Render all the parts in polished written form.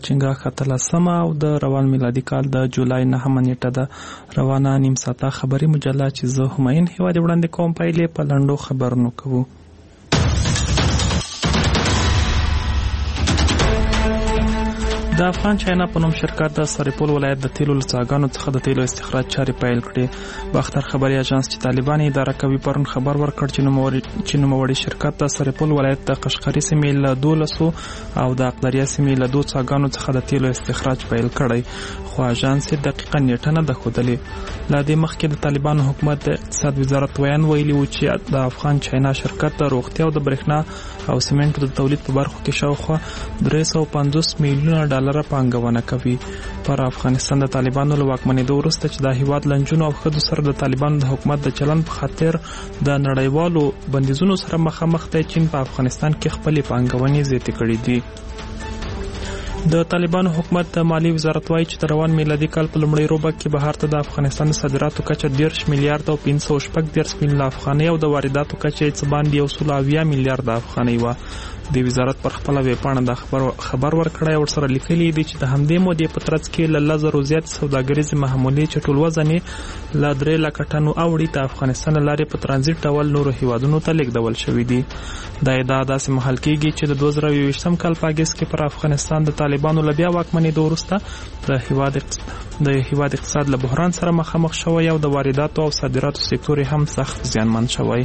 چنګاښ 18 او د روان میلادي کال د جولای 9 نیټه ده. روانه نیم ساعته خبري مجله چې زه همایون هیواد وړاندې کوم پایلې په لنډو خبرونو کوو. د افغان چاینا په نوم شرکت د سرپل ولایت د تیلو له څاګانو څخه د تیلو استخراج چارې پیل کړې. باختر خبري اژانس چې طالبان اداره کوي پرون خبر ورکړ چې نوموړي شرکت د سرپل ولایت د قشقري سیمې له 12 او د اقدریه سیمې له 2 څاګانو څخه د تیلو استخراج پیل کړی، خو اژانس دقیقاً نیټه نه ده ښودلې. لا دې مخکې د طالبانو حکومت د اقتصاد وزارت ویان ویلي و چې د افغان چاینا شرکت د روغتیا او د برېښنا او سیمنټو د تولید په برخو کې شاوخوا 350 میلیونه ډالر پانګونه کوي. پر افغانستان د طالبانو له واکمنېدو وروسته چې د هیواد لنجونو او ښځو سره د طالبانو د حکومت د چلند په خاطر د نړیوالو بندیزونو سره مخامخ دی، چین په افغانستان کې خپلې پانګونې زیاتې کړې دي. د طالبانو حکومت د مالی وزارت وایي چې د روان میلادي کال په لومړۍ روبه کې بهر ته د افغانستان د صادراتو کچه 10 میلیارډ او 514 میلیونه افغانۍ او د وارداتو کچه یې څه باندې 170 میلیارډ افغانۍ وه. د وزارت پر خپله ویبپاڼه دا خبر ورکړی او ورسره لیکلي دي چې د همدې مودې په ترڅ کې له 10,000 زیاتې سوداګریزې محمولې چې ټول وزن یې له 3 لکه ټنو اوړي د افغانستان له لارې په ترانزیت ډول نورو هیوادونو ته لیږدول شوي دي. دا ادعا داسې مهال کېږي چې د 2020 کال په اګست کې پر افغانستان د طالبانو له بیا واکمنېدو وروسته د هیواد اقتصاد له بحران سره مخامخ شوی او د وارداتو او صادراتو سکتور هم سخت زیانمن شوی.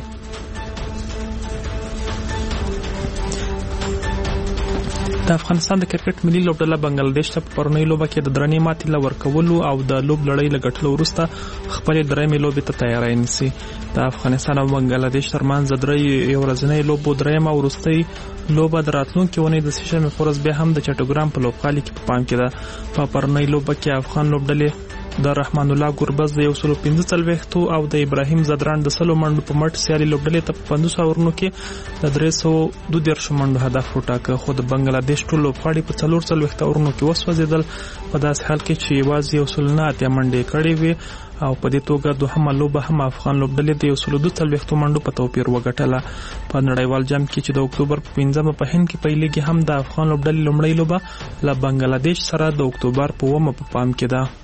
د افغانستان د کرکټ ملي لوبډله بنگلاديش ته په پرونۍ لوبه کې د درنې ماتې له ورکولو او د لوب لړۍ له ګټلو وروسته خپلې درېیمې لوبې ته تیاری نیسي. د افغانستان او بنگلاديش ترمنځ د یو ورځنۍ لوبو درېیمه او وروستۍ لوبه د راتلونکې اونۍ د سهشنبې په ورځ بیا هم د چټوګرام په لوبغالي کې په پام کې ده. په پرونۍ لوبه کې افغان لوبډلې د رحمان الله ګربز د 145 او د ابراهیم زدران د 100 منډو په مټ سیالي لوبډلې ته په 500 اورونو کې د 312 منډو هدف وټاکه، خو د بنگلاديش ټول لوبغاړي په 44 اورونو کې وسوځېدل، په داسې حال کې چې یوازې 109 منډې کړې وې او په دې توګه دوهمه لوبه هم افغان لوبډلې د 142 منډو په توپیر وګټله. په نړیوال جام کې چې د اکتوبر په 15 په هند کې پیلېږي هم د افغان لوبډلې لومړۍ لوبه له بنگلاديش سره د اکتوبر په 1 په پام کې ده.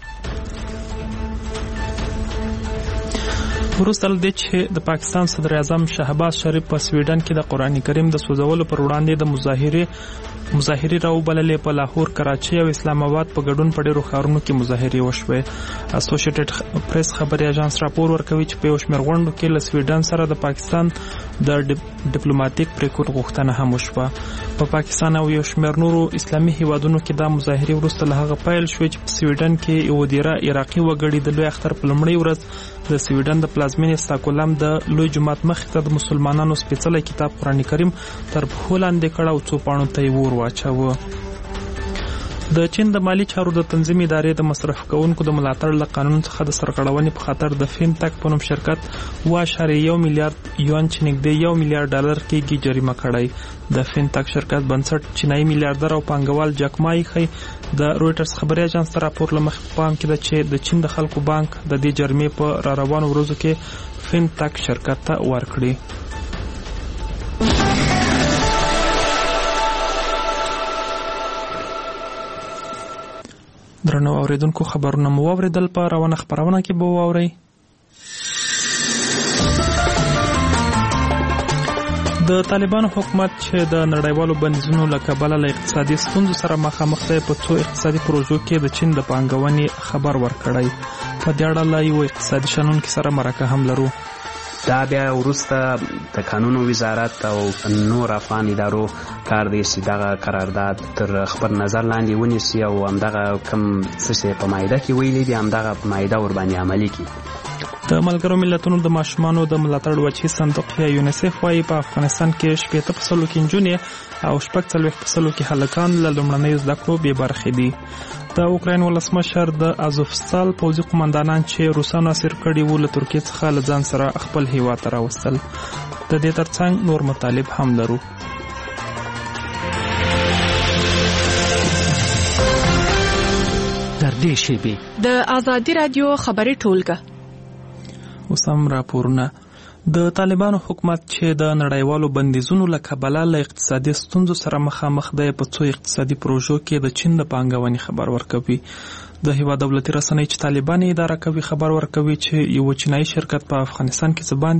وروسته له دې چې د پاکستان صدر اعظم شهباز شریف په سویډن کې د قرآن کریم د سوځولو پر وړاندې د مظاهرې راوبللې. په لاهور، کراچۍ او اسلام آباد په ګډون په ډېرو ښارونو کې مظاهرې وشوې. اسوسییټډ پریس خبري اژانس راپور ورکوي چې په یو شمېر غونډو کې له سویډن سره د پاکستان د ډیپلوماټیک پریکړو غوښتنه هم وشوه. په پاکستان او یو شمېر نورو اسلامي هیوادونو کې دا مظاهرې وروسته له هغه پیل شوې چې په سویډن کې یو دیره عراقي وګړي د لوی اختر په لومړۍ ورځ د سویډن د پلازمینې ستاکولم د لوی جومات مخې ته د مسلمانانو سپېڅلی کتاب قرآن کریم تر پښو لاندې کړ او څو پاڼو ته یې ور واچاوه. د چین د مالی چارو د تنظیم ادارې د مصرف کوونکو د ملاتړ له قانون څخه د سرغړونې په خاطر د فینټک په نوم شرکت 1.1 میلیارډ یوان چې نږدې 1 میلیارډ ډالر کېږي جریمه کړی. د فینټک شرکت بنسټ چینایي میلیارډر او پانګوال جک ما یې د رویټرز خبري اژانس ته راپور له مخې په پام کې ده چې د چین د خلکو بانک د دې جریمې په راروانو ورځو کې فینټک شرکت ته ورکړي. درنو اوریدونکو، خبرونه مو واوریدل، په روانه خبرونه کې به واورئ. د طالبانو حکومت چې د نړیوالو بندیزونو له کبله له اقتصادي ستونزو سره مخامخ دی، په څو اقتصادي پروژو کې د چین د پانګونې خبر ورکړی. په دې اړه له یو اقتصادي شنونکي سره مرکه هم لرو. دا بیا وروسته د قانونو وزارت او نور افغان ادارو کار دی چې دغه قرارداد تر خبر نظر لاندې ونیسي او همدغه کوم څه په مایده کې ویلي دي همدغه په مایده ورباندې عملي کړي. د ملګرو ملتونو د ماشومانو د ملاتړ وچې صندوق یا یونیسف وایي په افغانستان کې 70% کې نجونې او 40% کې هلکان له لومړنیو زده کړو بې برخې دي. د اوکراین ولسمشر د ازوفستال پوځي قومندانان چې روسانو اسیر کړي وو له ترکیې څخه له ځان سره خپل هیواد ته راوستل. د دې ترڅنګ نور مطالب هم لرو. در دې شیبې د آزادي رادیو خبري ټولګه اوس هم راپورونه. د طالبانو حکومت چې د نړیوالو بندیزونو له کبله له اقتصادي ستونزو سره مخامخ دی په څو اقتصادي پروژو کې د چین د پانګونې خبر ورکوي. د هیواد دولتي رسنۍ چې طالبان اداره کوي خبر ورکوي چې یو چینایي شرکت په افغانستان کې څه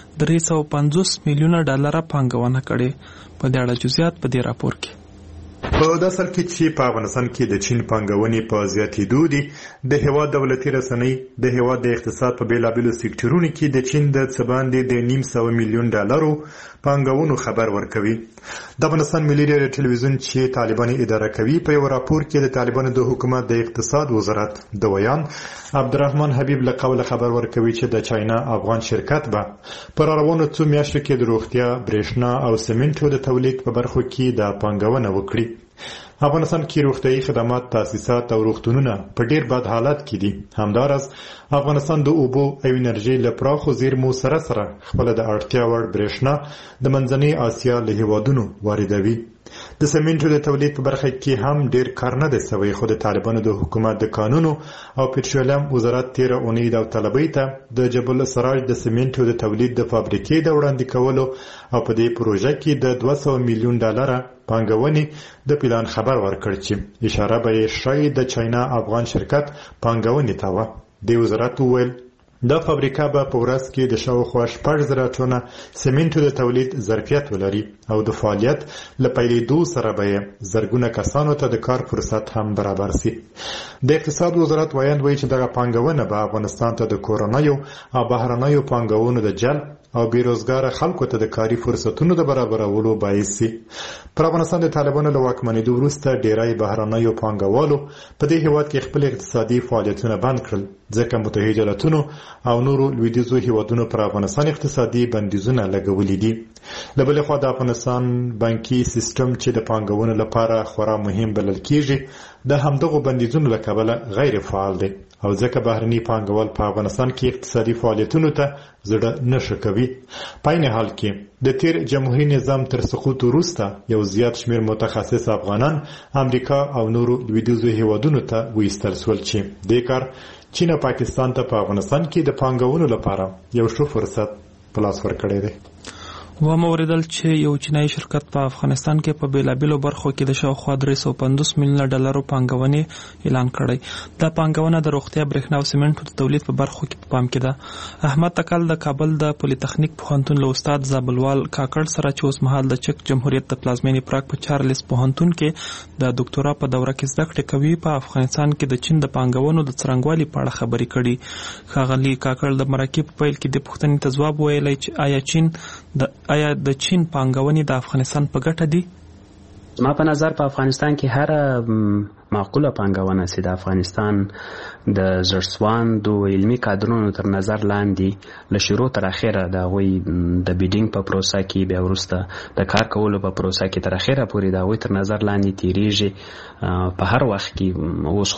باندې $350 میلیونه پانګونه کړې. په دې اړه جزئیات په دې راپور کې. په داسې حال کې چې په افغانستان کې د چین پانګونې په زیاتېدو دي، د هیواد دولتي رسنۍ د هیواد د اقتصاد په بېلابېلو سکتورونو کې د چین د څه باندې د $900 میلیون پانګونو خبر ورکوي. د افغانستان ملي ټلویزیون چې طالبان اداره کوي په یو راپور کې د طالبانو د حکومت د اقتصاد وزارت د ویان عبدالرحمن حبیب له قوله خبر ورکوي چې د چاینا افغان شرکت به پر روانو څو میاشتو کې د روغتیا، برېښنا او سمنټو د تولید په برخو کې د پانګونه وکړي. افغانستان کې روغتیايي خدمات، تاسیسات او روغتونونه په ډیر بد حالت کې دي. همدارس افغانستان د اوبو او انرژي له پراخو زیرمو سره خپل د اړتیا وړ برېښنا د منځنۍ اسیا له هیوادونو واردوي. د سمنټو د تولید په برخه کې هم ډیر کار نه دی سوی، خو د طالبانو د حکومت د قانونو او پټرولیم وزارت 13 اونۍ داوطلبۍ ته د جبل السراج د سمنټو د تولید د فابریکې د وړاندې کولو او په دې پروژه کې د $200 میلیون پانګونې د پلان خبر ورکړ چې اشاره به یې شاید د چاینا افغان شرکت پانګونې ته وه. د وزارت وویل دا فابریکه به په ورځ کې د شاوخوا 6,000 ټنه سمنټو د تولید ظرفیت ولري او د فعالیت له پیلېدو سره به یې زرګونه کسانو ته د کار فرصت هم برابر سي. د اقتصاد وزارت ویاند وایي چې دغه پانګونه به افغانستان ته د کورنیو او بهرنیو پانګونو د جلب او بیروزګار خلکو ته د کاري فرصتونو د برابرولو باعث سي. پر افغانستان د طالبانو له واکمنېدو وروسته ډیری بهرنیو پانګوالو په دې هیواد کې خپل اقتصادي فعالیتونه بند کړل، ځکه متحده ایالتونو او نورو لویدیځو هیوادونو پر افغانستان اقتصادي بندیزونه لګولي دي. له بلې خوا د افغانستان بانکي سیستم چې د پانګونې لپاره خورا مهم بلل کیږي د همدغو بندیزونو له کبله غیر فعال دی او ځکه بهرني پانګوال په افغانستان کې اقتصادي فعالیتونو ته زړه نشه کوي. په عین حال کې د تیر جمهوریت نظام تر سقوط وروسته یو زیات شمیر متخصص افغانان امریکا او نورو لویدیځو هیوادونو ته وایستل شول چې د کار چین او پاکستان ته په افغانستان کې د پانګونې لپاره یو ښه فرصت په لاس ورکړی دی. وموریدل چې یو چینایي شرکت په افغانستان کې په بیلابیلو برخو کې د شاوخوا $350 میلیونه پانګونې اعلان کړی. دا پانګونه د روغتیا، برېښنا او سمنټو د تولید په برخو کې په پام کې ده. احمد تکل د کابل د پولی تخنیک پوهنتون له استاد زابلوال کاکړ سره چې اوس مهال د چک جمهوریت د پلازمینې پراګ په چارلس پوهنتون کې د ډاکټرا په دوره کې زده کړې کوي، په افغانستان کې د چین د پانګونو د څرنګوالي په اړه خبرې کړي. ښاغلي کاکړ د مرکې په پیل کې د پوښتنې ته ځواب ویلی چې آیا د چین پانګونې د افغانستان په ګټه دي؟ ما په نظر په افغانستان کې هر معقوله پانګونه چې د افغانستان د زړسواندو علمي کادرونو تر نظر لاندې له شروع تر اخره د هغوی د بیډینګ په پروسه کې بیا وروسته د کار کولو په پروسه کې تر اخره پورې د هغوی تر نظر لاندې تیریږي. په هر وخت کې اوس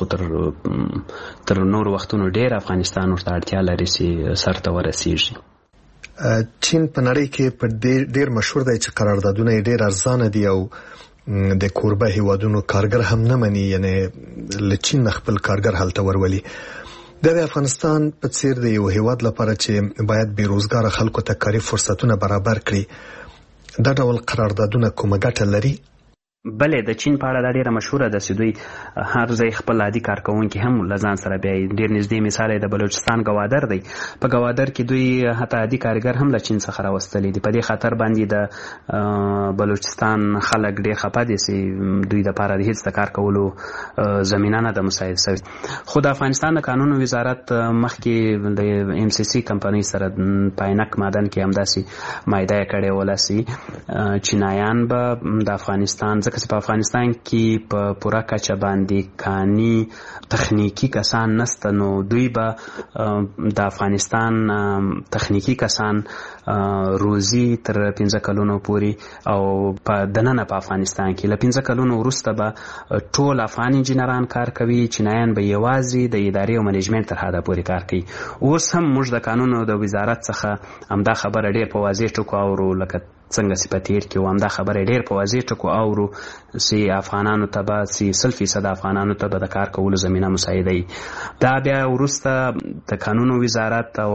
خو تر نور وختونو ډیر افغانستان ورته اړتیا لري چې سر ته ورسیږي. چین په نړۍ کې په ډیر مشهور دی چې قراردادونه یې ډیر ارزانه دي او د کوربه هیوادونو کارګر هم نه مني، یعنی له چین خپل کارګر هلته ورولي. د افغانستان په څیر د یو هیواد لپاره چې باید بیروزګار خلکو ته کاري فرصتونه برابر کړي، دا ډول قراردادونه کومه ګټه لري؟ بلې د چین په اړه دا ډیره مشهوره ده چې دوی هر ځای خپل عادي کارکونکي هم له ځان سره بیایي. ډیر نږدې مثال د بلوچستان ګوادر دی. په ګوادر کې دوی حتی عادي کارګر هم له چین څخه راوستلي دي. په دې خاطر باندې د بلوچستان خلک ډیر خفه دي چې دوی دپاره د هیڅ د کار کولو زمینه نه ده مساعد شوې. خو د افغانستان د قانون وزارت مخکې د MCC کمپنۍ سره پاینک مادن کې همداسې معاهده یې کړې ولاسي. چینایان به د افغانستان ځکه چې په افغانستان کې په پوره کچه باندې کاني تخنیکی کسان نسته، نو دوی به د افغانستان تخنیکی کسان روزي تر 15 کلونو پورې او په دننه په افغانستان کې له 15 کلونو وروسته به ټول افغان انجینران کار کوي. چینایان به یوازې د ادارې او منیجمنت تر حده پورې کار کوي. اوس هم موږ د قانون او د وزارت څخه همدا خبره ډیر په واضح ټکو اورو، لکه څنګه چې په تیر کې همدا خبره ډېر په واضح ټکو اورو چې افغانانو ته به 100% افغانانو ته به د کار کولو زمینه مساعده وي. دا بیا وروسته د قانونو وزارت او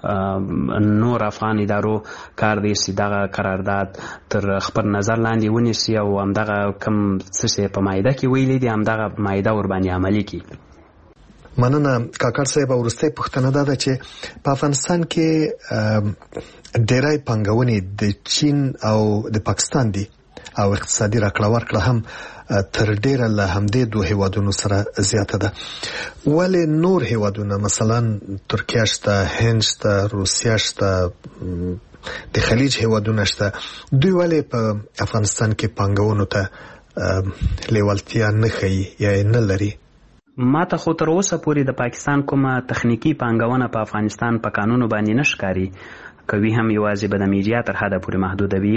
نور افغان ادارو کار دی چې دغه قرارداد تر خپل نظر لاندې ونیسي او همدغه کوم څه په مایده کې ویلي دي همدغه مایده ورباندې عملي کړي. مننه کاکړ صاحب. وروستۍ پوښتنه دا ده چې په افغانستان کې ډېری پانګونې د چین او د پاکستان دي او اقتصادي راکړه ورکړه هم تر ډېره له همدې دوه هیوادونو سره زیاته ده. ولې نور هیوادونه مثلا ترکیه شته، هند شته، روسیه شته، د خلیج هیوادونه شته، دوی ولې په افغانستان کې پانګونو ته لیوالتیا نه ښیي یا نه لري؟ ما ته خو تر اوسه پورې د پاکستان کومه تخنیکی پانګونه په افغانستان په قانونو باندې نشکاري کوي، هم یوازې به د میډیا تر حده پورې محدود وي.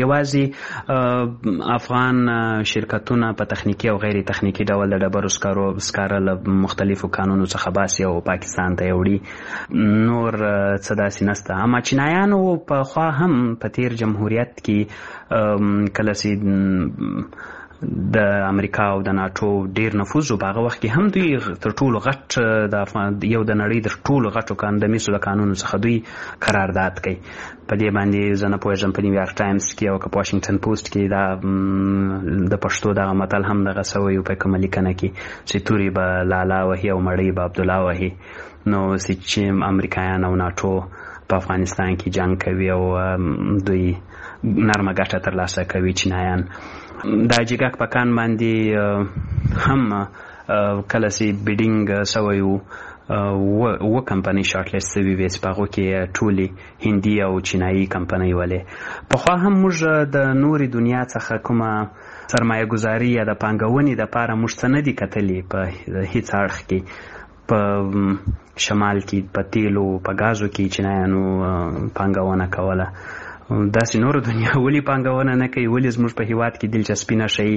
یوازې افغان شرکتونه په تخنیکی او غیر تخنیکی ډول د ډبرو سکاره له مختلفو قانونو څخه باسي او پاکستان ته وړي، نور څه داسې نسته. اما چینایانو په خوا هم په تیر جمهوریت کې کله چې د امریکا او د ناتو ډیر نفوذ په هغه وخت کې هم دوی تر ټولو غټ یو د نړۍ د ټولو غټو کاندمیسو د قانونو څخه دوی قرارداد کوي. په دې باندې زه نه پوهېږم په نیویارک ټایمز کې او که په واشنګټن پوسټ کې دا د پښتو دغه متل هم دغه سوی په کومه لیکنه کې چې توري به لالا وهي او مړی به عبدالله وهي. نو چې امریکایان او ناتو په افغانستان کې جنگ کوي او دوی نرمه ګټه ترلاسه کوي چینایان. دا جګک پکان باندې هم کله چې بیډینګ سوی و کمپنۍ شارټ لیست سوي وې چې په هغو کې ټولې هندي او چینایي کمپنۍ ولې. پخوا هم موږ د نورې دنیا څخه کومه سرمایه ګزاري یا د پانګونې دپاره موږ څه نه دي کتلي په هیڅ اړخ کې. په شمال کې په تیلو په ګازو کې چینایانو پانګونه کوله. داسې نور دنیا ولې پانګونه نه کوي؟ ولې زموږ په هیواد کې دلچسپي نه ښیي؟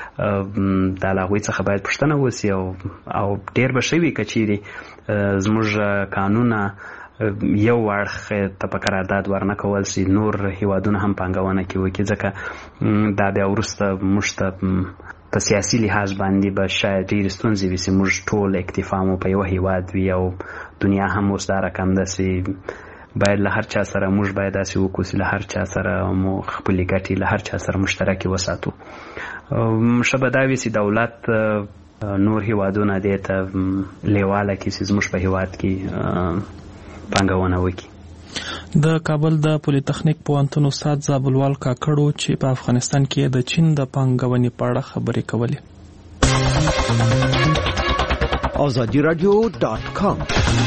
دا له هغوی څخه باید پوښتنه وسي او ډېر به ښه وي که چیرې زموږ قانونه یو اړخ ته په قرارداد ورنه کول سي، نور هیوادونه هم پانګونه کې وکړي، ځکه دا بیا وروسته موږ ته په سیاسي لحاظ باندې به شاید ډېرې ستونزې وي چې موږ ټول اکتفا مو په یوه هیواد وي او دنیا هم اوس دا رقم ده چې باید له هر چا سره موږ باید داسې وکړو چې له هر چا سره مو خپلې ګټې له هر چا سره مشترکې وساتو. ښه به دا وي چې دولت نور هیوادونه دې ته لیواله کړي چې زموږ په هیواد کې پانګونه وکړي. د کابل د پولی تخنیک پوهنتون استاد زابلوال کاکړو چې په افغانستان کې د چین د پانګونې په اړه خبرې کولې. azadiradio.com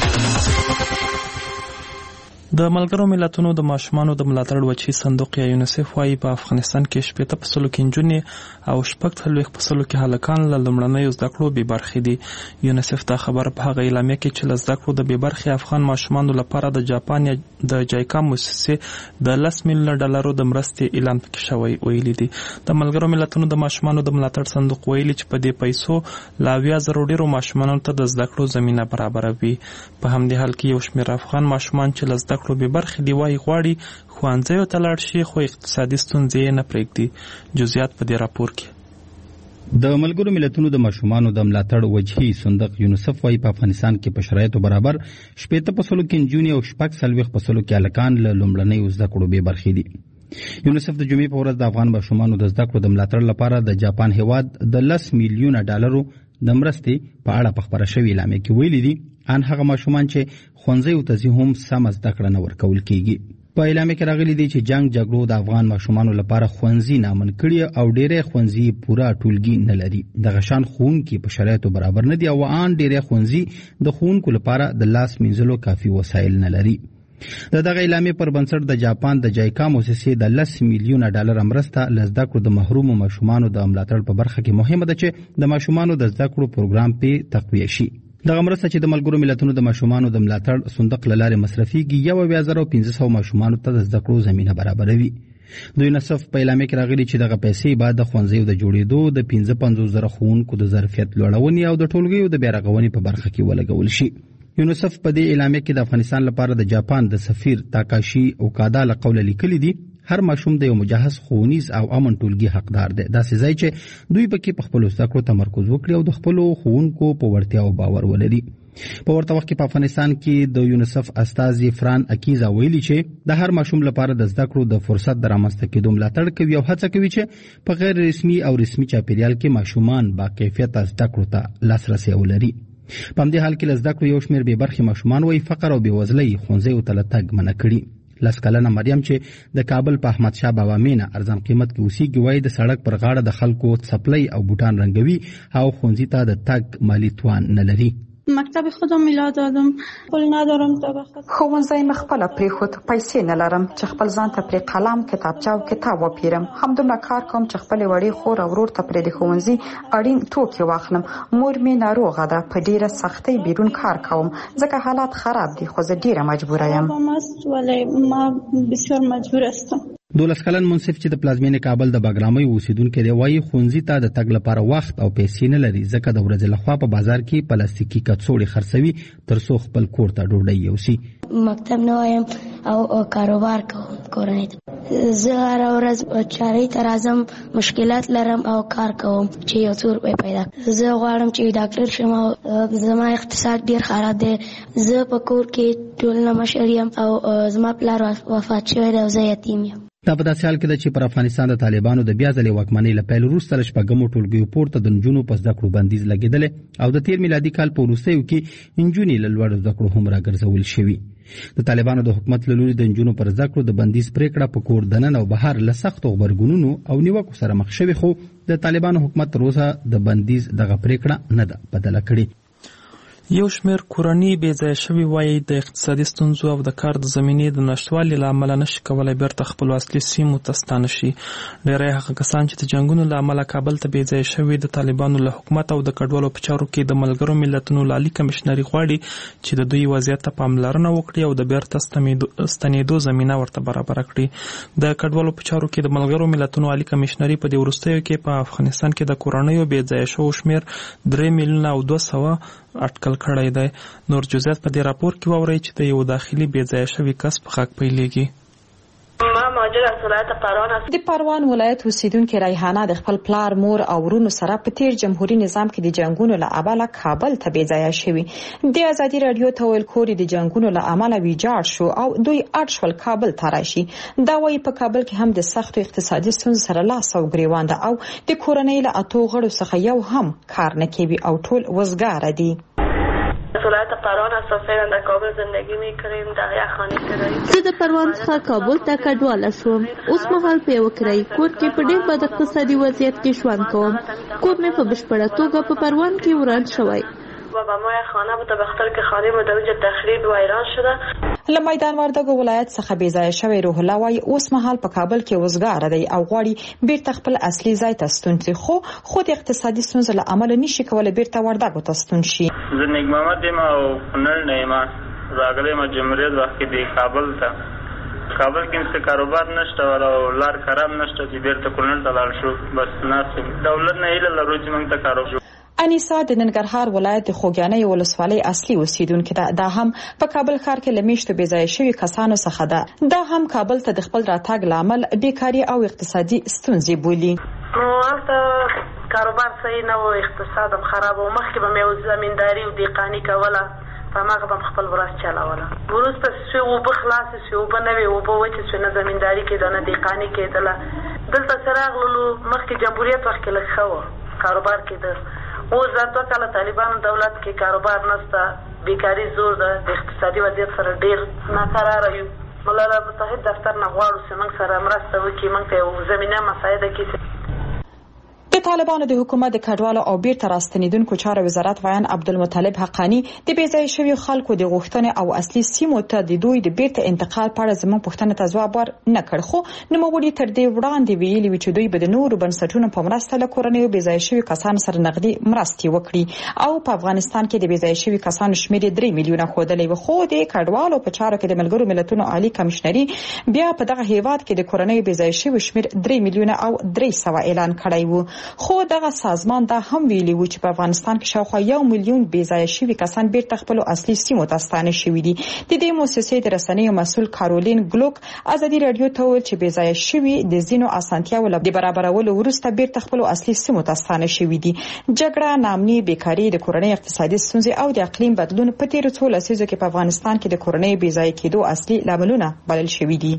د ملګرو ملتونو د ماشومانو د ملاتړ وچی صندوق یا یونیسف وايي په افغانستان کې 80% کې نجونې او 40% کې هلکان له لومړنیو زده کړو بې برخې دي. یونیسف دا خبره په هغه اعلامیه کې چې له زده کړو د بې برخې افغان ماشومانو لپاره د جاپان یا د جایکا مؤسسې د $10 میلیون د مرستې اعلان پکې شوی ویلي دي. د ملګرو ملتونو د ماشومانو د ملاتړ صندوق ویلي چې په دې پیسو لا 80,000 ډیرو ماشومانو ته د زده کړو زمينه برابروي. په همدې حال کې یو شمېر افغان ماشومان چې له زده کړو بې برخې دي وايي غواړي ښوونځیو ته لاړ شي خو اقتصادي ستونزې یې نه پرېږدي. جزئیات په دې راپور کې. د ملګرو ملتونو د ماشومانو د ملاتړ وجهي صندوق یونیسف وايي په افغانستان کې په شرایطو برابر 80% کې نجونې او 40% کې هلکان له لومړنیو زده کړو بې برخې دي. یونیسف د جمعې په ورځ د افغان ماشومانو د زده کړو د ملاتړ لپاره د جاپان هیواد د $10 میلیون د مرستې په اړه په خبره شوې اعلامیه کې ویلي دي ان هغه ماشومان چې ښوونځیو ته ځي هم سمه زده کړه نه ورکول کیږي. په اعلامیه کې راغلي دي چې جنګ جګړو د افغان ماشومانو لپاره ښوونځي نامن کړي او ډېری ښوونځي پوره ټولګي نه لري. دغه شان ښوونکي په شرایطو برابر نه دي او ان ډېری ښوونځي د ښوونکو لپاره د لاس مینځلو کافي وسایل نه لري. د دغه اعلامیې پر بنسټ د جاپان د جایکا مؤسسې د $10 میلیون مرسته له زده کړو د محرومو ماشومانو د ملاتړ په برخه کې مهمه ده چې د ماشومانو د زده کړو پروګرام په تقویه شي. دغه مرسته چې د ملګرو ملتونو د ماشومانو د ملاتړ صندوق له لارې مصرفيږي 1500 ماشومانو ته د زده کړو زمينه برابروي. د یونیسف په اعلامیه کې راغلي چې دغه پیسې بعد د ښوونځیو د جوړېدو د 55,000 ښوونکو د ظرفیت لوړونې او د ټولګیو د بیارغونې په برخه کې ولګول شي. یونیسف په دې اعلامیه کې د افغانستان لپاره د جاپان د سفیر تاکاشي اوکادا له قوله لیکلي دي هر ماشوم د یو مجهز ښوونیز او امن ټولګي حقدار دی. داسې ځای چې دوی پکې په خپلو زده کړو تمرکز وکړي او د خپلو ښوونکو په وړتیاو باور ولري. په ورته وخت کې په افغانستان کې د یونیسف استازي فران اکیزا ویلي چې د هر ماشوم لپاره د زده کړو د فرصت د رامنځته کېدو ملاتړ کوي او هڅه کوي چې په غیر رسمي او رسمي چاپیریال کې ماشومان با کیفیت زده کړو ته لاسرسی ولري. په همدې حال کې زده کړو یو شمېر بې برخې ماشومان وایي فقر او بېوزلۍ ښوونځیو ته له تګ منع کړي. 10 کلنه مریم چې د کابل په احمد شاه بابا مینه ارزان قیمت کې اوسېږي وایي د سړک پر غاړه د خلکو څپلۍ او بوټان رنګوي او ښوونځي ته د تګ مالي توان نه لري. مکتب خودم میلاد دادم، پول ندارم تا بخواد. ښوونځی مې خپله پرېښود، پیسې نه لرم چې خپل ځان ته پرې قلم، کتابچه او کتاب وپیرم. همدومره کار کوم چې خپلې وړې خور او ورور ته پرې د ښوونځي اړین توکي واخلم. مور مې ناروغه ده، په ډېره سختۍ بیرون کار کوم ځکه حالات خراب دي، خو زه ډېره مجبوره یم. ولی ما بسیار مجبور هستم. 12 کلن منصف چې د پلازمینې کابل د باګرامۍ اوسیدونکی دی وایي ښوونځي ته د تګ لپاره وخت او پیسې نه لري ځکه د ورځې لخوا په بازار کې پلاستیکي کڅوړې خرڅوي ترڅو خپل کور ته ډوډۍ یوسي. مکتب نه وایم او کاروبار کوم کورنۍ ته. زه هره ورځ چارې ته راځم، مشکلات لرم او کار کوم چې یو څو روپۍ پیدا کړم. زه غواړم چې ډاکټر شم او زما اقتصاد ډېر خراب دی. زه په کور کې ټولنه مشر یم او زما پلار وفات شوی دی او زه یتیم یم. دا په داسې حال کې ده چې پر افغانستان د طالبانو د بیا ځلې واکمنۍ له پیل وروسته له شپږمو ټولګیو پورته د نجونو په زده کړو بندیز لګېدلی او د تېر میلادي کال په وروستیو کې نجونې له لوړو زده کړو هم راګرځول شوي. د طالبانو د حکومت له لوري د نجونو پر زده کړو د بندیز پریکړه په کور دننه او بهر له سختو غبرګونونو او نیوکو سره مخ شوې، خو د طالبانو حکومت تر اوسه د بندیز دغه پریکړه نه ده بدله کړې. یو شمېر کورنۍ بې ځایه شوي وایي د اقتصادي ستونزو او د کار د زمینې د نشتوالي له امله نشي کولی بیرته خپلو اصلي سیمو ته ستانه شي. ډېری هغه کسان چې د جنګونو له امله کابل ته بې ځایه شوي د طالبانو له حکومت او د کډوالو په چارو کې د ملګرو ملتونو عالي کمشنري غواړي چې د دوی وضعیت ته پاملرنه وکړي او د بیرته ستنېدو زمینه ورته برابره کړي. د کډوالو په چارو کې د ملګرو ملتونو عالي کمشنري په دې وروستیو کې په افغانستان کې د کورنیو بې ځایه شوو شمېر 3 میلیونه او 200 اټکل کړی دی. نور جزئیات په دې راپور کې واورئ چې د یو داخلي بې ځایه شوي کس په غږ پیلېږي. د پروان ولایت اوسیدونکې ریحانه د خپل پلار، مور او ورونو سره په تیر جمهوریت نظام کې د جنگونو له امله کابل ته بې ځایه شوي. د ازادي رادیو ته ویل کور د جنگونو له امله ویجاړ شو او دوی اړ شول کابل ته راشي. دا وایي په کابل کې هم د سختو اقتصادي ستونزو سره لاس او ګریوان ده او د کورنۍ له 8 غړو څخه یو هم کار نه کوي او ټول وزګار دي. ولایت پروان هستم، فعلا در کابل زندگی میکنیم. در یک خانه کرایه. زه د پروان څخه کابل ته کډواله شوم. اوس مهال په یو کرایي کور کې په ډېر بد اقتصادي وضعیت کې ژوند کوم. کور مې په بشپړه توګه په پروان کې وران شوی. و ما خانه بود به خاطر که خانه مدوج تخریب و ویران شده. له میدان وردګو ولایت څخه بې ځایه شوی روح الله وایي اوس مهال په کابل کې وزګار دی او غواړي بیرته خپل اصلي ځای ته ستون شي، خو خود اقتصادي ستونزو له امله نشي کولی بیرته وردګو ته ستون شي. زه نیک محمد یم او کونړ نه یم، راغلی یم جمهوریت وخت کې دی کابل ته. کابل کې څه کاروبار نشته او لار خراب نشته چې بیرته کونړ ته لاړ شو. بس ناسم دولت نه هیله لرو چې موږ ته کاروبار. انیسا د ننګرهار ولایت د خوږیانۍ ولسوالۍ اصلي اوسیدونکې ده. دا هم په کابل ښار کې له میاشتو بې ځایه شوي کسانو څخه ده. دا هم کابل ته د خپل راتګ له امل بیکاري او اقتصادي ستونزې بولي. هلته کاروبار صحیح نه و، اقتصاد هم خراب و. مخکې به مې زمینداري او دیقاني کوله، په هماغه به خپل ورځ چلوله. وروسته چې اوبه خلاصې شوې، اوبه نه وې، اوبه وچې شوې، نه زمینداري کېده نه دیقاني کېدله. دلته چې راغللو مخکې جمهوریت وخت کې لږ ښه و، کاروبار کېده. اوس دا 2 کاله طالبانو دولت کې کاروبار نشته، بیکاري زور ده، د اقتصادي وضعیت سره ډېر ناقراره یو. ملل متحد دفتر نه غواړو چې موږ سره مرسته وکړي، موږ ته یو زمینه مساعده کړي. د طالبانو د حکومت د کډوالو او بیرته راستنیدونکو چارو وزارت ویان عبدالمطلب حقانی د بې ځایه شویو خلکو د غوښتنې او اصلي سیمو ته د دوی د بیرته انتقال په اړه زموږ پوښتنه ته ځواب ورنه کړ، خو نوموړي تر دې وړاندې ویلي وو چې دوی به د نورو بنسټونو په مرسته له کورنیو بې ځایه شویو کسانو سره نغدي مرستې وکړي او په افغانستان کې د بې ځایه شویو کسانو شمېر 3 میلیونه ښودلی و، خو د کډوالو په چارو کې د ملګرو ملتونو عالي کمشنري بیا په دغه هیواد کې د کورنیو بې ځایه شویو شمېر 3 میلیونه او 300 اعلان کړی و. خو دغه سازمان دا هم ویلي و چې په افغانستان کې شاوخوا 1 میلیون بې ځایه شوي کسان بیرته خپل اصلي سیمو ته ستانه شوي دي. د دې مؤسسې د رسنیو مسؤل کارولین ګلوک ازادي رادیو ته ویل چې بې ځایه شوي د ځینو اسانتیاوو لپاره برابرولو وروسته بیرته خپل اصلي سیمو ته ستانه شوي دي. جګړه، ناامني، بیکاري، د کورنۍ اقتصادي ستونزې او د اقلیم بدلون په تیرو څو لسیزو کې په افغانستان کې د کورنۍ بې ځایه کېدو اصلي لاملونه بلل شوي دي.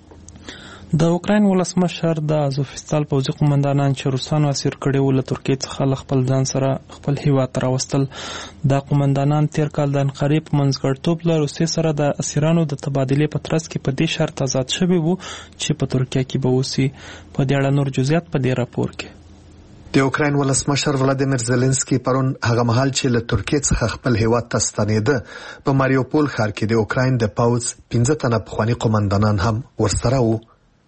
د اوکراین ولسمشر د ازوفستال پوځي قومندانان چې روسانو اسیر کړي ول ترکیې څخه خپل ځان سره خپل هیواد ته راوستل. د قومندانان تیر کال د انقرې په منځګړیتوب له روسیې سره د اسیرانو د تبادلې په ترڅ کې په دې شرط آزاد شوي وو چې په ترکیه کې به اوسي. په دې اړه نور جزئیات په دې راپور کې. د اوکراین ولسمشر ولادیمیر زيلنسکي پرون هغه مهال چې له ترکیې څخه خپل هیواد ته ستنېده په ماریوپول ښار کې د اوکراین د پوځ 15 تنه پخواني قومندانان هم ورسره وو.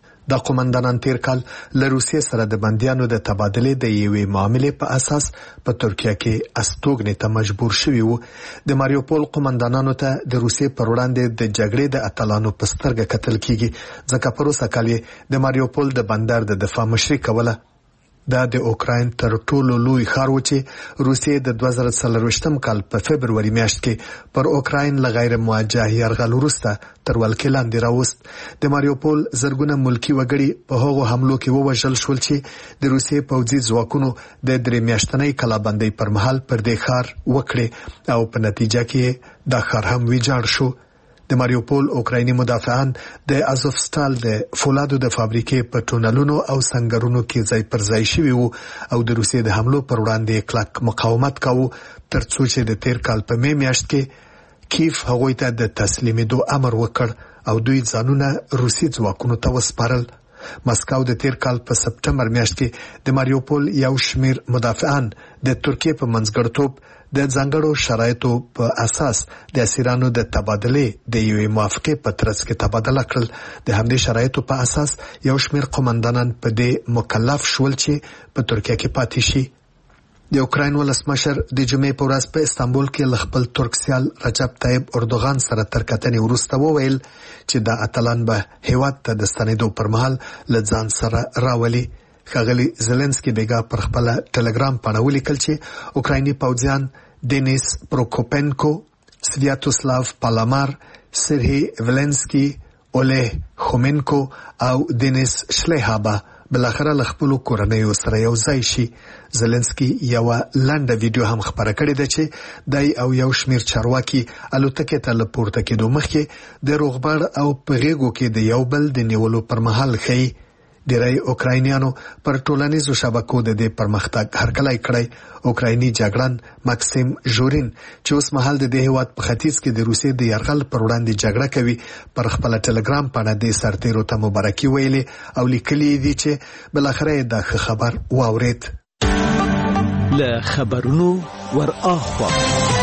د قومندانان تیر کال له روسیې سره د بندیانو د تبادلې د یوې معاملې په اساس په ترکیه کې استوګنې ته مجبور شوي وو. د ماریوپول قومندانانو ته د روسیې پر وړاندې د جګړې د اتلانو په سترګه کتل کیږي ځکه په روسه کال د ماریوپول د بندر د دفاع مشري کوله. دا د اوکراین تر ټولو لوی ښار و چې روسیې د 2024 کال په فبروري میاشت کې پر اوکراین له غیر موجه یرغل وروسته تر ولکې لاندې راوست. د ماریوپول زرګونه ملکی وګړي په هغو حملو کې ووژل شول چې د روسیې پوځي ځواکونو د 3 میاشتنۍ کلابندۍ پر مهال پر دې ښار وکړي او په نتیجه کې دا ښار هم ویجاړ شو. د ماریوپول اوکرایني مدافعان د ازوفستال د فولادو د فابریکې په ټونلونو او سنگرونو کې ځای پر ځای شوي وو او د روسیې د حملو پر وړاندې کلک مقاومت کاوه ترڅو چې د تیر کال په می میاشت کې کیف هغوی ته د تسلیمېدو امر وکړ او دوی ځانونه روسي ځواکونو ته وسپارل. مسکو د تیر کال په سپټمبر میاشت کې د ماریوپول یو شمیر مدافعان د ترکیې په منځګړیتوب د ځانګړو شرایطو په اساس د اسیرانو د تبادلې د یوې موافقې په ترڅ کې تبادله کړل. د همدې شرایطو په اساس یو شمیر قومندانان په دې مکلف شول چې په ترکیه کې پاتې شي. د اوکراین ولسمشر د جمعې په ورځ په استانبول کې له خپل ترک سیال رجب طیب اردوغان سره تر کتنې وروسته وویل چې دا اتلان به هیواد ته د ستنېدو پر مهال له ځان سره راولي. ښاغلي زيلنسکي بیګا پر خپل ټلګرام باندې ولیکل چې اوکرایني پوځیان دینیس پروکوپنکو، سویاتوسلاو پالامار، سرهی ولنسکي، اوله خومنکو او دینیس شلیهابا بلاخره له خپل کورنۍ سره یو ځای شي. زيلنسکي یو لنډه ویډیو هم خبره کړې ده چې دای او یو شمیر چارواکي الوتکې ته لپورته کېدو مخکې د روغبړ او په غېږو کې د یو بل د نیولو پر مهال خي. ډیری اوکراینیانو پر ټولنیزو شبکو د دې پرمختګ هرکلی کړی. اوکرایني جګړن ماکسیم ژورین چې اوس مهال د دې هیواد په ختیځ کې د روسیې د یرغل پر وړاندې جګړه کوي پر خپل ټلګرام باندې د سرتیرو ته مبارکي ویلې او لیکلي دي چې بلاخره دا خبر واورید. له خبرونو ور اخوا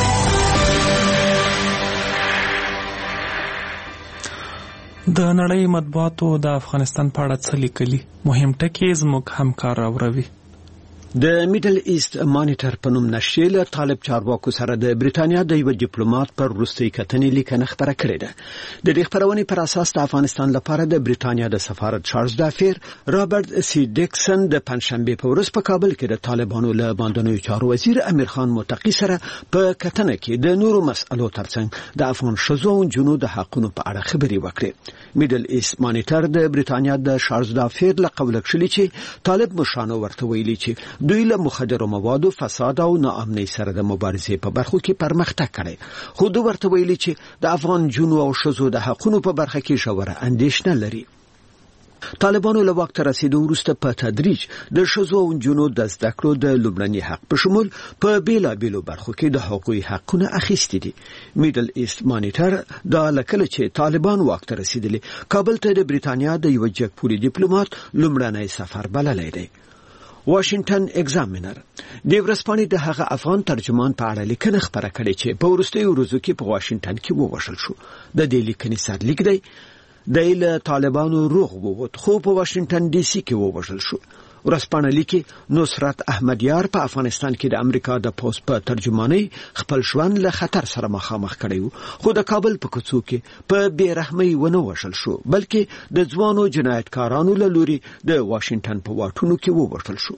د نړۍ مطبوعاتو د افغانستان په اړه څه لیکلي مهم ټکي زموږ همکار راوړي. د میډل ایست مانیټر په نوم نشریه له طالب چارواکو سره د بریتانیا د یو ډیپلوماټ پر وروستۍ کتنې لیکنه خبره کړې ده. د دې خبرونې پر اساس د افغانستان لپاره د بریتانیا د سفارت چارلز دافیر رابرټ سی ډیکسن د پنځشنبه په ورځ په کابل کې د طالبانو له باندنوي چارو وزیر امیر خان متقی سره په کتنه کې د نورو مسألو ترڅنګ د افغان ښځو او نجونو د حقونو په اړه خبرې وکړې. میډل ایست مانیټر د بریتانیا د چارلز دافیر له قوله کړی چې طالب مشرانو ورته ویلي چې دوی له مخدرو موادو، فساد او ناامنۍ سره د مبارزې په برخو کې پرمختګ کړي. خو دوی ورته ویلي چې د افغان جنو او ښځو د حقونو په برخه کې ژوره اندېښنه لري. طالبانو له وخت رسیدو وروسته په تدریج د ښځو او نجونو د زده کړو د لومړني حق په شمول په بیلابیلو برخو کې د حقوقي حقونه اخیستي دي. میډل ایست مانیټر دا لکه چې طالبان وخت رسیدلی کابل ته د بریتانیا د یو جګپوري ډیپلوماټ لومړنی سفر بللی دی. واشنگټن ایگزامینر د ورځپاڼې د هغه افغان ترجمان په اړه لیکنه خبره کړې چې په وروستیو ورځو کې په واشنگټن کې ووژل شو. د دې لیکنې سرلیک دی د له طالبانو روغ ووت خو په واشنگټن ډي سي کې ووژل شو. ورځپاڼه لیکي نصرت احمدیار په افغانستان کې د امریکا د پوسټ په ترجمانۍ خپل ژوند له خطر سره مخامخ کړی و خو د کابل په کوڅو کې په بیرحمۍ ونه وژل شو بلکې د ځوانو جنایتکارانو له لوري د واشنگټن په واټونو کې ووژل شو.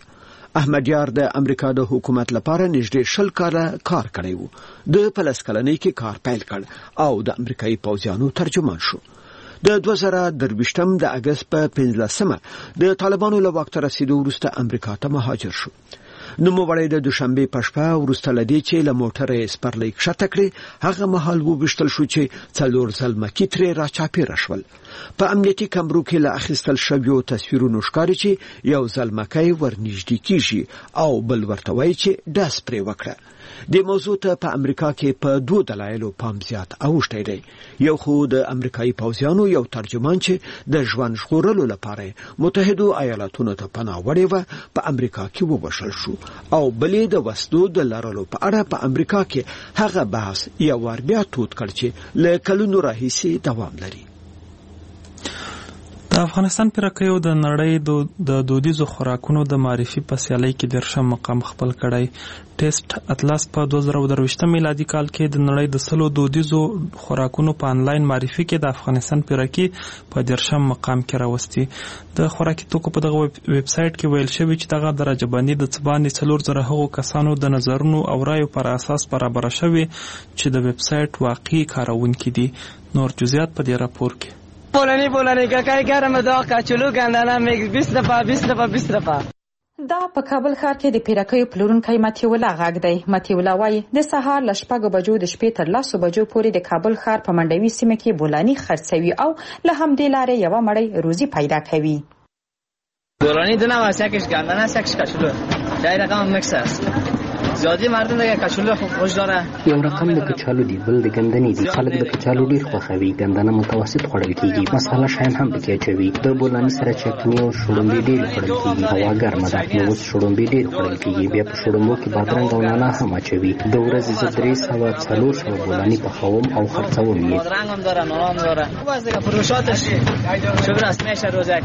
احمدیار د امریکا د حکومت لپاره نږدې 20 کاله کار کړی و. د پلس کلنۍ کې کار پیل کړ او د امریکایي پوځیانو ترجمان شو. د 2023 د اگست په 15مه د طالبانو له واک ته رسیدو وروسته امریکا ته مهاجر شو. نوموړی د دوشنبه په شپه وروسته لدی چې له موټرې سپرلۍ کښته کړې هغه مهال وبشتل شو چې 4 ځلمکي ترې راچاپېره شول. په امنیتي کمرو کې له اخیستل شویو تصویرونو ښکاري چې یو ځلمکی ورنږدې کیږي او بل ورته وایي چې ډز پرې وکړه. د موضوع ته په امریکا کې په 2 دلایلو پام زیات اوښتی دی. یو خو د امریکایي پوځیانو یو ترجمان چې د ژوند ژغورلو لپاره متحدو ایالاتونو ته پناه وړې وه په امریکا کې ووژل شو او بلې د وسلو د لرلو په اړه په امریکا کې هغه بحث یو وار بیا تود کړ چې له کلونو راهیسې دوام لري. د افغانستان پیرکیو د نړۍ د دودیزو خوراکونو د معرفي په سیالۍ کې 10 مقام خپل کړی. ټیسټ اطلس په 2023 میلادي کال کې د نړۍ د 100 دودیزو خوراکونو په انلاین معرفي کې د افغانستان پیرکی په 10 مقام کې راوستي. د خوراکي توکو په دغه ویب سټ کې ویل شوی چې دغه درجه بندي د څباندې 400 هغو کسانو د نظرونو او رایو پر اساس برابر شوی چې د ویب سټ واقعي کارونکي دي. نور جزئیات په دې راپور کې. بولانی کاکای گرم داغ کچلو گندنه میگ 20 دفعه. دا په کابل ښار کې د پیرکیو پلورونکی متیولا غږ دی. متیولا وایي د سهار له 6 بجو د شپې تر 10 بجو پورې د کابل ښار په منډوي سیمه کې بولانی خرڅوي او له همدې لارې یو مړی روزي پیدا کوي. بولانی دونه واسکش گندنه سکش کچلو دای رقم مکس است. زیادی مردم دیگه کچالو خوش داره. یو رقم د کچالو دی، بل د ګندنې دی. خلک د کچالو ډیر خوښوي. ګندنه متوسط خوړل کیږي. مساله شاین هم پکې اچوي. د بولانی سره چټنی او شړومبې ډیر خوړل کیږي. هوا ګرمه ده نو اوس شړومبې ډیر خوړل کیږي. بیا په شړومبو کې بادرنګ او نعناع هم اچوي. د ورځې زه 300 بولانی پخوم او خرڅوم یې. بادرنگ هم داره، نعناع هم داره. باز دیگه فروشاتش شغل است میشه روزک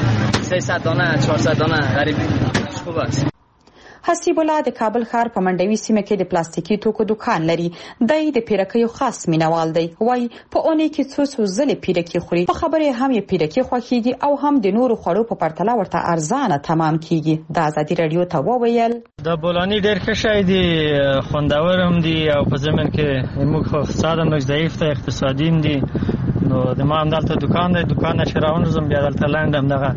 300 دانه 400 دانه غریب خوب است. حسیب الله د کابل ښار په منډوي سیمه کې د پلاستیکي توکو دکان لري. دای د پیرکیو خاص مینوال دی. وای په اونۍ کې څو ځلې پیرکی خوري. په خبره هم یې پیرکی خوښیږي او هم د نورو خوړو په پرتله ورته ارزانه تمام کیږي. د ازادي رادیو ته وویل د بولانی ډیر ښه شی دی، خوندور هم دی او په زمين کې موږ خو اقتصاد هم ضعیف دی، اقتصادي دي. نو د ما هم دلته دکان دی، دکان شراون زم بیا دلته لاندم دغه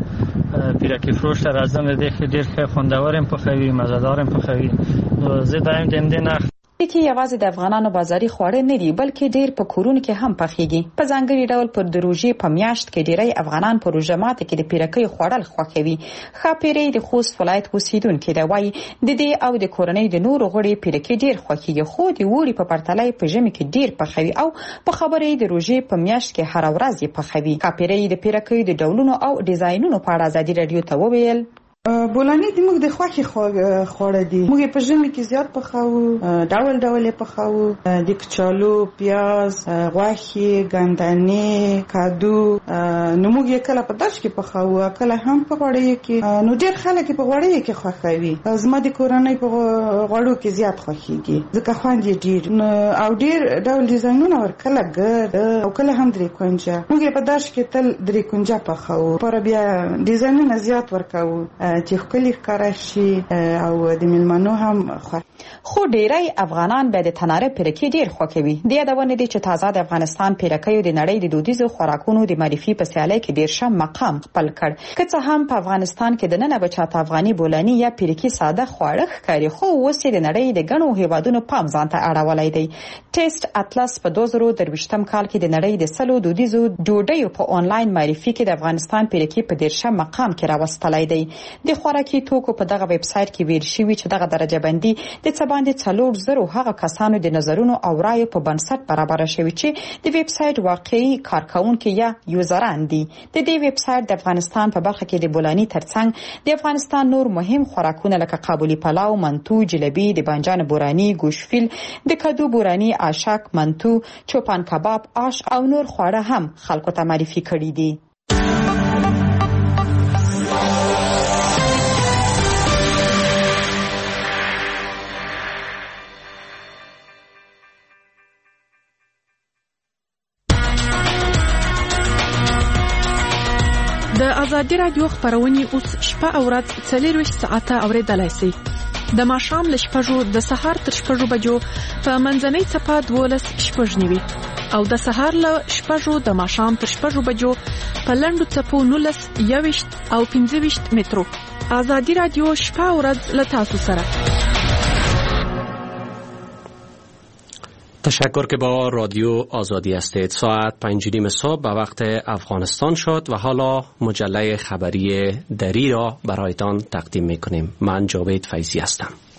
پیرکی فروش راځم د ډیر ښه خوندور هم پخوي، مزهدار هم پخوي. نو زه دایم دې نه کې یوازې د افغانانو بازاري خواړه نه دي بلکې ډیر په کورونو کې هم پخېږي. په ځانګړي ډول پر د روژې په میاشت کې ډیری افغانان په روژه ماته کې د پیرکی خوړل خوښوي. خاپيري د خوست ولایت اوسیدونکو دی. وایي د دې او د کورنۍ د نورو غړي پیرکی ډیر خوښیږي، خو د وړي په پرتله په ژمي کې ډیر پخوي او په خبرې د روژې په میاشت کې هر ورځ یې پخوي. خاپيري د پیرکی د ډولونو او ډیزاینونو په اړه ازادي رادیو ته وویل بولانی د موږ د خوښي خوړه دي. موږ په ژمي کې زیات پخاو، ډول پخاو، د کچالو، پیاز، غوښې، ګندنې، کادو. نو موږ یې کله په داش کې پخاو، کله هم په غوړی کې. نو ډېر خلک په غوړی کې خوښوي. زما د کورنۍ په غوړو کې زیات خوښيږي ځکه خوند یې ډېر او ډېر ډول ډیزاینونه ورکله ګرد او کله هم درې کونجه. موږ په داش کې تل درې کونجه پخاو، پر بیا ډیزاینونه زیات ورکاو چې خپل ښکارا شي او د ملمنو هم خو ډیری افغانان به د تناره پیرکی ډیر خوښوي. د یادونه دي چې تازه د افغانستان پیرکیو د نړۍ د دودیزو خوراکونو د معرفي په سیالۍ کې ډیر شم مقام خپل کړ. که څه هم په افغانستان کې د نن بچاته افغاني بولانی یا پیرکی ساده خواړه ښکاري، خو اوس د نړۍ د غنو هیوادونو پام ځانته اړولای دی. ټیسټ اطلس په 2023 کال کې د نړۍ د 100 دودیزو ډوډیو په آنلاین معرفي کې د افغانستان پیرکی په 10 مقام کې راوستلای دی. د خوراکي توکو په دغه ویب سټ کې ویل شوی چې دغه درجه بندي د څباندې 400 هغه کسانو د نظرونو او رایو په بنسټ برابر شوی چې د ویب سټ واقعي کارکونکي یا یوزران دي. د دې ویب سټ د افغانستان په برخه کې د بولانی ترڅنګ د افغانستان نور مهم خوراکونه لکه قابلی پلاو، منتو، جلبی، د بانجان بورانی، گوشفیل، د کدو بورانی، آشک، منتو، چوپان کباب، آش او نور خواړه هم خلکو ته معرفي کړي دي. د ازادي رادیو خبرونه اوس شپه او ورځ 24 ساعته اوریدلای شئ. د ماښام له 6 د سهار تر 6 بجو په منځنۍ صفه 12:09 او د سهار له 6 د ماښام تر 6 بجو په لنډو صفو 19 او 15 مترو. ازادي رادیو شپه او ورځ له تاسو سره. تشکر که با رادیو آزادی هستید. ساعت 5:30 صبح به وقت افغانستان شد و حالا مجله خبری دری را برایتان تقدیم میکنیم. من جاوید فیضی هستم.